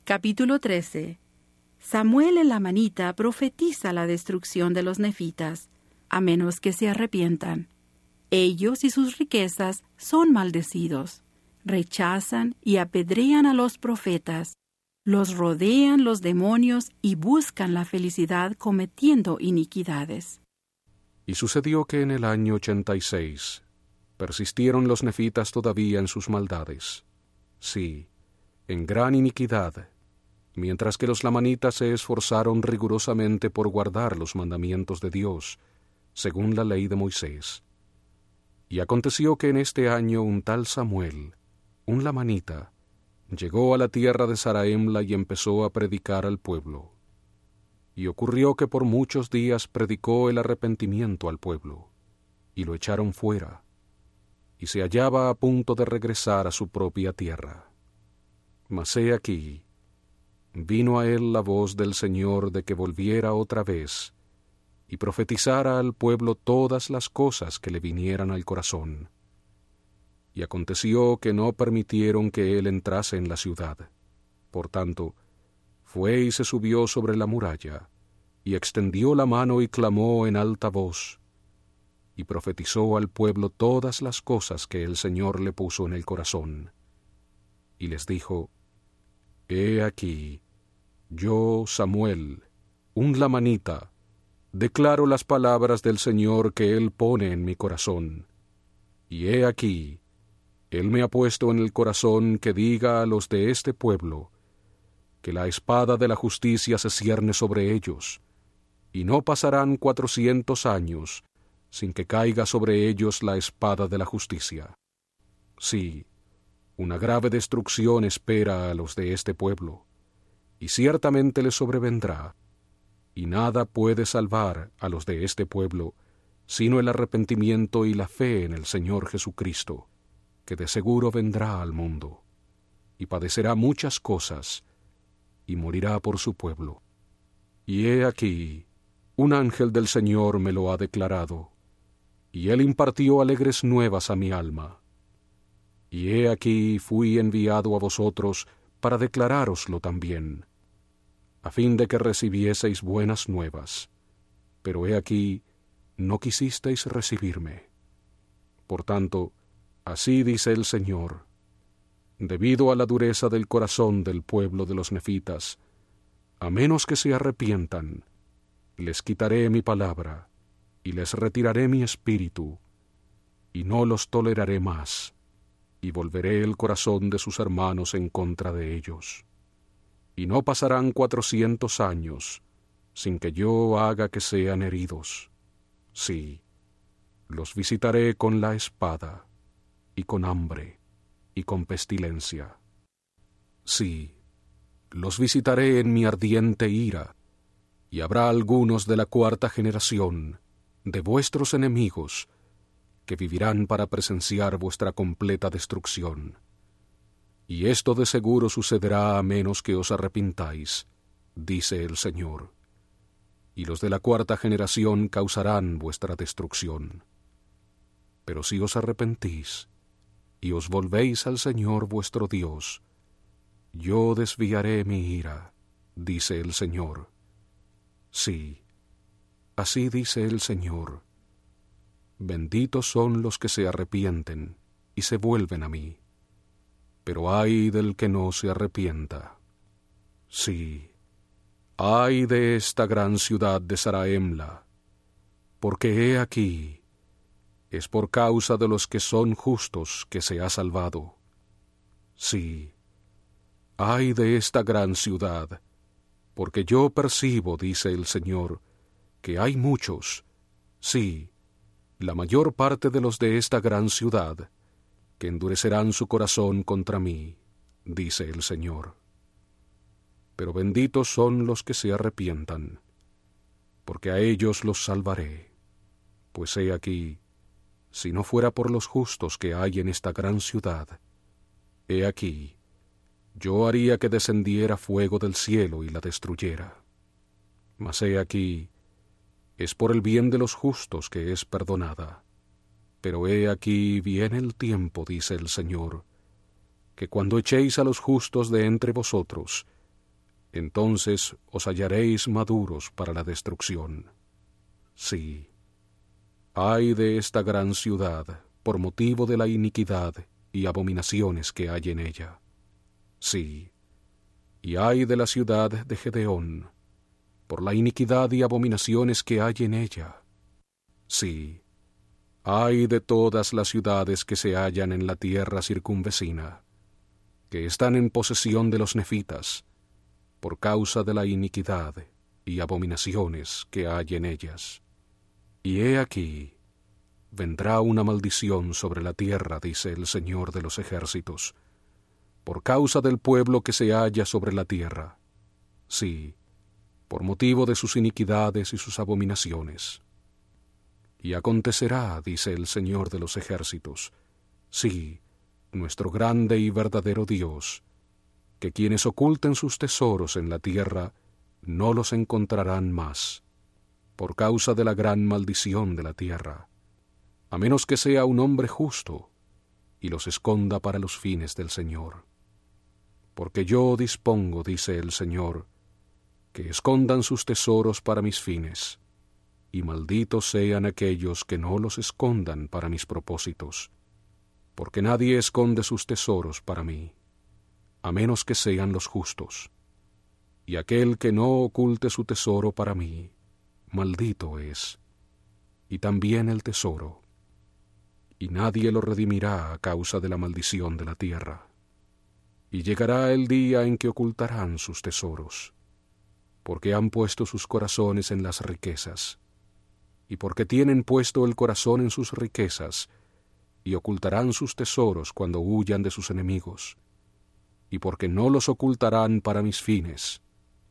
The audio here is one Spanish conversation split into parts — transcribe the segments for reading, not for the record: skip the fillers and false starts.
Capítulo 13. Samuel el amanita profetiza la destrucción de los nefitas, a menos que se arrepientan. Ellos y sus riquezas son maldecidos. Rechazan y apedrean a los profetas. Los rodean los demonios y buscan la felicidad cometiendo iniquidades. Y sucedió que en el año 86 persistieron los nefitas todavía en sus maldades. Sí, en gran iniquidad, mientras que los lamanitas se esforzaron rigurosamente por guardar los mandamientos de Dios, según la ley de Moisés. Y aconteció que en este año un tal Samuel, un lamanita, llegó a la tierra de Zaraemla y empezó a predicar al pueblo. Y ocurrió que por muchos días predicó el arrepentimiento al pueblo, y lo echaron fuera, y se hallaba a punto de regresar a su propia tierra. Mas he aquí, vino a él la voz del Señor de que volviera otra vez, y profetizara al pueblo todas las cosas que le vinieran al corazón. Y aconteció que no permitieron que él entrase en la ciudad. Por tanto, fue y se subió sobre la muralla, y extendió la mano y clamó en alta voz, y profetizó al pueblo todas las cosas que el Señor le puso en el corazón. Y les dijo: He aquí, yo, Samuel, un lamanita, declaro las palabras del Señor que Él pone en mi corazón. Y he aquí, Él me ha puesto en el corazón que diga a los de este pueblo, que la espada de la justicia se cierne sobre ellos, y no pasarán 400 años sin que caiga sobre ellos la espada de la justicia. Sí, una grave destrucción espera a los de este pueblo, y ciertamente les sobrevendrá, y nada puede salvar a los de este pueblo, sino el arrepentimiento y la fe en el Señor Jesucristo, que de seguro vendrá al mundo, y padecerá muchas cosas, y morirá por su pueblo. Y he aquí, un ángel del Señor me lo ha declarado, y él impartió alegres nuevas a mi alma. Y he aquí fui enviado a vosotros para declarároslo también, a fin de que recibieseis buenas nuevas. Pero he aquí, no quisisteis recibirme. Por tanto, así dice el Señor: debido a la dureza del corazón del pueblo de los nefitas, a menos que se arrepientan, les quitaré mi palabra, y les retiraré mi espíritu, y no los toleraré más, y volveré el corazón de sus hermanos en contra de ellos. Y no pasarán 400 años sin que yo haga que sean heridos. Sí, los visitaré con la espada, y con hambre, y con pestilencia. Sí, los visitaré en mi ardiente ira, y habrá algunos de la 4ª generación, de vuestros enemigos, que vivirán para presenciar vuestra completa destrucción. Y esto de seguro sucederá a menos que os arrepintáis, dice el Señor. Y los de la 4ª generación causarán vuestra destrucción. Pero si os arrepentís, y os volvéis al Señor vuestro Dios, yo desviaré mi ira, dice el Señor. Sí, así dice el Señor: benditos son los que se arrepienten y se vuelven a mí, pero ay del que no se arrepienta. Sí, ay de esta gran ciudad de Zaraemla, porque he aquí, es por causa de los que son justos que se ha salvado. Sí, ay de esta gran ciudad, porque yo percibo, dice el Señor, que hay muchos, sí, la mayor parte de los de esta gran ciudad, que endurecerán su corazón contra mí, dice el Señor. Pero benditos son los que se arrepientan, porque a ellos los salvaré. Pues he aquí, si no fuera por los justos que hay en esta gran ciudad, he aquí, yo haría que descendiera fuego del cielo y la destruyera. Mas he aquí, es por el bien de los justos que es perdonada. Pero he aquí viene el tiempo, dice el Señor, que cuando echéis a los justos de entre vosotros, entonces os hallaréis maduros para la destrucción. Sí, ay de esta gran ciudad, por motivo de la iniquidad y abominaciones que hay en ella. Sí, y ay de la ciudad de Gedeón, por la iniquidad y abominaciones que hay en ella. Sí, ay de todas las ciudades que se hallan en la tierra circunvecina, que están en posesión de los nefitas, por causa de la iniquidad y abominaciones que hay en ellas. Y he aquí, vendrá una maldición sobre la tierra, dice el Señor de los ejércitos, por causa del pueblo que se halla sobre la tierra. Sí, por motivo de sus iniquidades y sus abominaciones. Y acontecerá, dice el Señor de los ejércitos, sí, nuestro grande y verdadero Dios, que quienes oculten sus tesoros en la tierra no los encontrarán más, por causa de la gran maldición de la tierra, a menos que sea un hombre justo y los esconda para los fines del Señor. Porque yo dispongo, dice el Señor, que escondan sus tesoros para mis fines, y malditos sean aquellos que no los escondan para mis propósitos, porque nadie esconde sus tesoros para mí, a menos que sean los justos. Y aquel que no oculte su tesoro para mí, maldito es, y también el tesoro, y nadie lo redimirá a causa de la maldición de la tierra. Y llegará el día en que ocultarán sus tesoros, porque han puesto sus corazones en las riquezas, y porque tienen puesto el corazón en sus riquezas, y ocultarán sus tesoros cuando huyan de sus enemigos, y porque no los ocultarán para mis fines.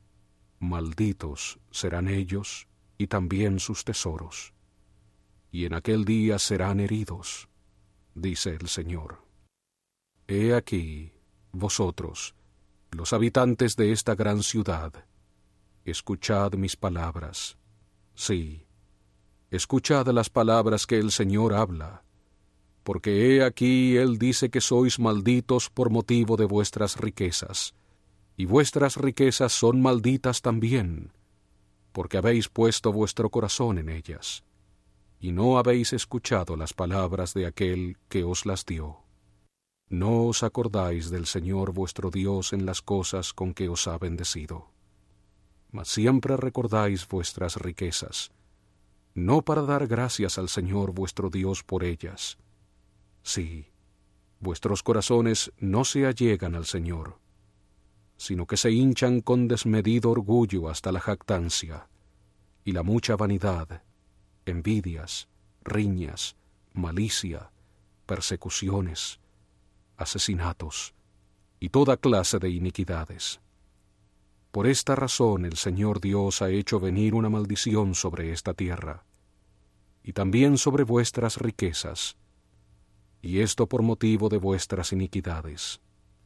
Malditos serán ellos y también sus tesoros, y en aquel día serán heridos, dice el Señor. He aquí, vosotros, los habitantes de esta gran ciudad, escuchad mis palabras. Sí, escuchad las palabras que el Señor habla, porque he aquí Él dice que sois malditos por motivo de vuestras riquezas, y vuestras riquezas son malditas también, porque habéis puesto vuestro corazón en ellas, y no habéis escuchado las palabras de aquel que os las dio. No os acordáis del Señor vuestro Dios en las cosas con que os ha bendecido, mas siempre recordáis vuestras riquezas, no para dar gracias al Señor vuestro Dios por ellas. Sí, vuestros corazones no se allegan al Señor, sino que se hinchan con desmedido orgullo hasta la jactancia, y la mucha vanidad, envidias, riñas, malicia, persecuciones, asesinatos, y toda clase de iniquidades. Por esta razón el Señor Dios ha hecho venir una maldición sobre esta tierra, y también sobre vuestras riquezas, y esto por motivo de vuestras iniquidades.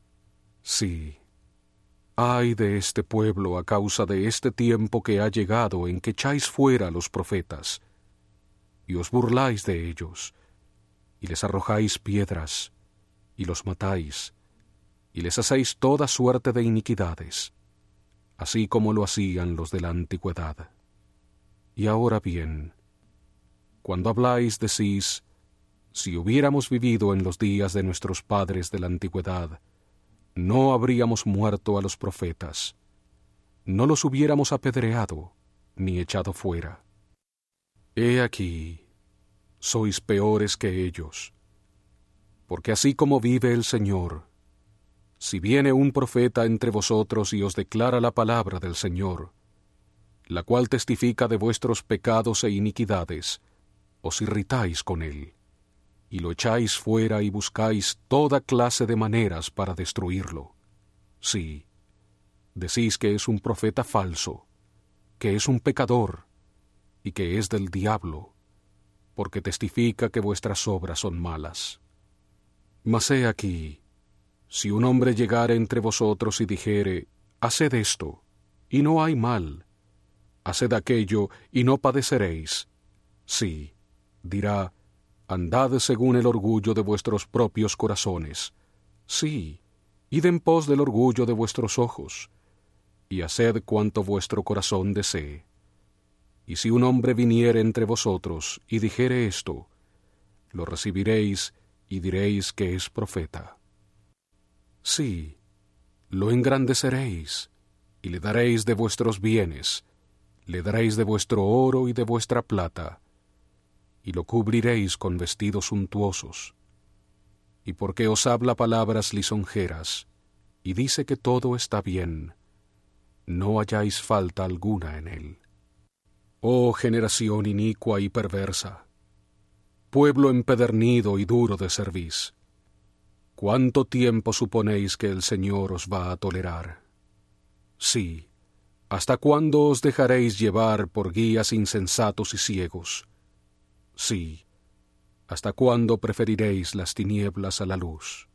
Sí, ay de este pueblo a causa de este tiempo que ha llegado en que echáis fuera a los profetas, y os burláis de ellos, y les arrojáis piedras, y los matáis, y les hacéis toda suerte de iniquidades, así como lo hacían los de la antigüedad. Y ahora bien, cuando habláis decís, si hubiéramos vivido en los días de nuestros padres de la antigüedad, no habríamos muerto a los profetas, no los hubiéramos apedreado, ni echado fuera. He aquí, sois peores que ellos, porque así como vive el Señor, si viene un profeta entre vosotros y os declara la palabra del Señor, la cual testifica de vuestros pecados e iniquidades, os irritáis con él, y lo echáis fuera y buscáis toda clase de maneras para destruirlo. Sí, decís que es un profeta falso, que es un pecador, y que es del diablo, porque testifica que vuestras obras son malas. Mas he aquí, si un hombre llegare entre vosotros y dijere, haced esto, y no hay mal, haced aquello, y no padeceréis. Sí, dirá, andad según el orgullo de vuestros propios corazones. Sí, id en pos del orgullo de vuestros ojos, y haced cuanto vuestro corazón desee. Y si un hombre viniere entre vosotros y dijere esto, lo recibiréis y diréis que es profeta. Sí, lo engrandeceréis, y le daréis de vuestros bienes, le daréis de vuestro oro y de vuestra plata, y lo cubriréis con vestidos suntuosos. Y porque os habla palabras lisonjeras, y dice que todo está bien, no halláis falta alguna en él. Oh generación inicua y perversa, pueblo empedernido y duro de cerviz, ¿cuánto tiempo suponéis que el Señor os va a tolerar? Sí, ¿hasta cuándo os dejaréis llevar por guías insensatos y ciegos? Sí, ¿hasta cuándo preferiréis las tinieblas a la luz?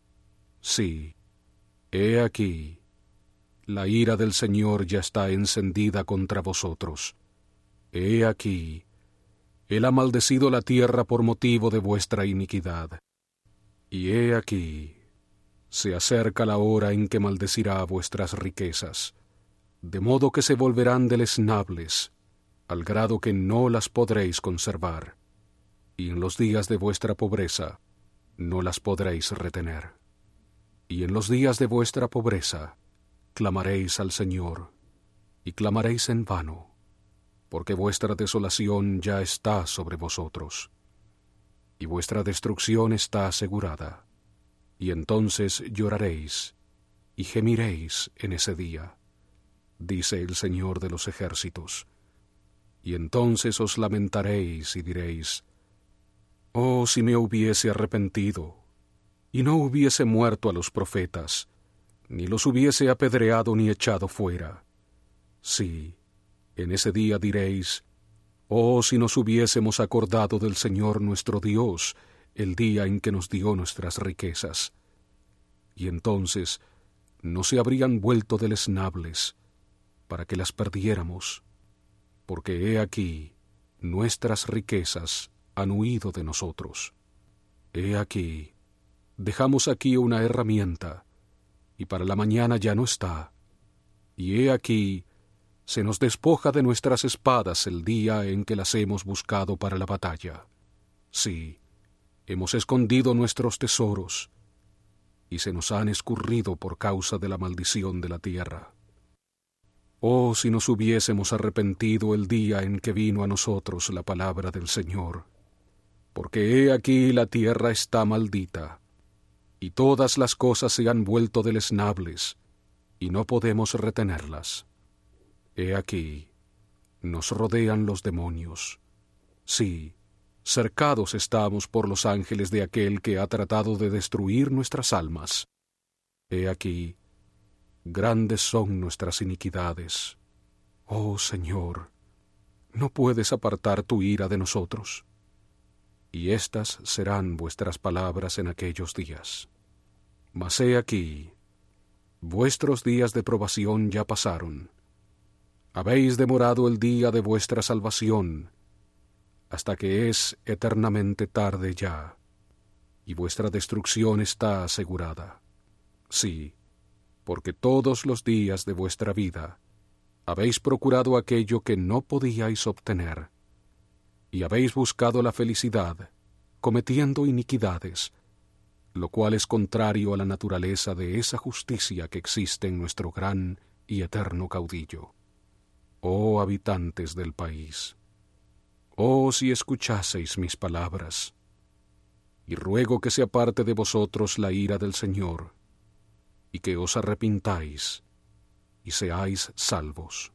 Sí, he aquí, la ira del Señor ya está encendida contra vosotros. He aquí, Él ha maldecido la tierra por motivo de vuestra iniquidad. Y he aquí, se acerca la hora en que maldecirá vuestras riquezas, de modo que se volverán deleznables, al grado que no las podréis conservar, y en los días de vuestra pobreza no las podréis retener. Y en los días de vuestra pobreza clamaréis al Señor, y clamaréis en vano, porque vuestra desolación ya está sobre vosotros, y vuestra destrucción está asegurada. Y entonces lloraréis, y gemiréis en ese día, dice el Señor de los ejércitos. Y entonces os lamentaréis y diréis: oh, si me hubiese arrepentido, y no hubiese muerto a los profetas, ni los hubiese apedreado ni echado fuera. Sí, en ese día diréis: oh, si nos hubiésemos acordado del Señor nuestro Dios, el día en que nos dio nuestras riquezas. Y entonces no se habrían vuelto deleznables, para que las perdiéramos, porque he aquí, nuestras riquezas han huido de nosotros. He aquí, dejamos aquí una herramienta, y para la mañana ya no está. Y he aquí, se nos despoja de nuestras espadas el día en que las hemos buscado para la batalla. Sí, hemos escondido nuestros tesoros, y se nos han escurrido por causa de la maldición de la tierra. Oh, si nos hubiésemos arrepentido el día en que vino a nosotros la palabra del Señor, porque he aquí la tierra está maldita, y todas las cosas se han vuelto deleznables, y no podemos retenerlas. He aquí, nos rodean los demonios. Sí, cercados estamos por los ángeles de aquel que ha tratado de destruir nuestras almas. He aquí, grandes son nuestras iniquidades. Oh Señor, ¿no puedes apartar tu ira de nosotros? Y estas serán vuestras palabras en aquellos días. Mas he aquí, vuestros días de probación ya pasaron. Habéis demorado el día de vuestra salvación, hasta que es eternamente tarde ya, y vuestra destrucción está asegurada. Sí, porque todos los días de vuestra vida habéis procurado aquello que no podíais obtener, y habéis buscado la felicidad, cometiendo iniquidades, lo cual es contrario a la naturaleza de esa justicia que existe en nuestro gran y eterno caudillo. Oh habitantes del país, oh si escuchaseis mis palabras, y ruego que se aparte de vosotros la ira del Señor, y que os arrepintáis, y seáis salvos.